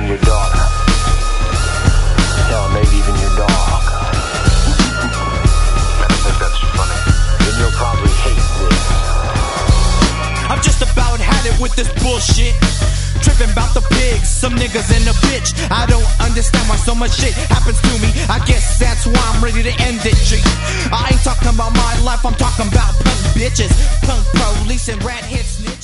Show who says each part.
Speaker 1: son, your daughter. Hell, maybe even your dog.
Speaker 2: I don't think that's funny.
Speaker 1: Then you'll probably hate this.
Speaker 3: I'm just about had it with this bullshit. Tripping about the pigs, some niggas and a bitch. I don't understand why so much shit happens to me. I guess that's why I'm ready to end it, G. I ain't talking about my life, I'm talking about punk bitches, punk police and rat hits.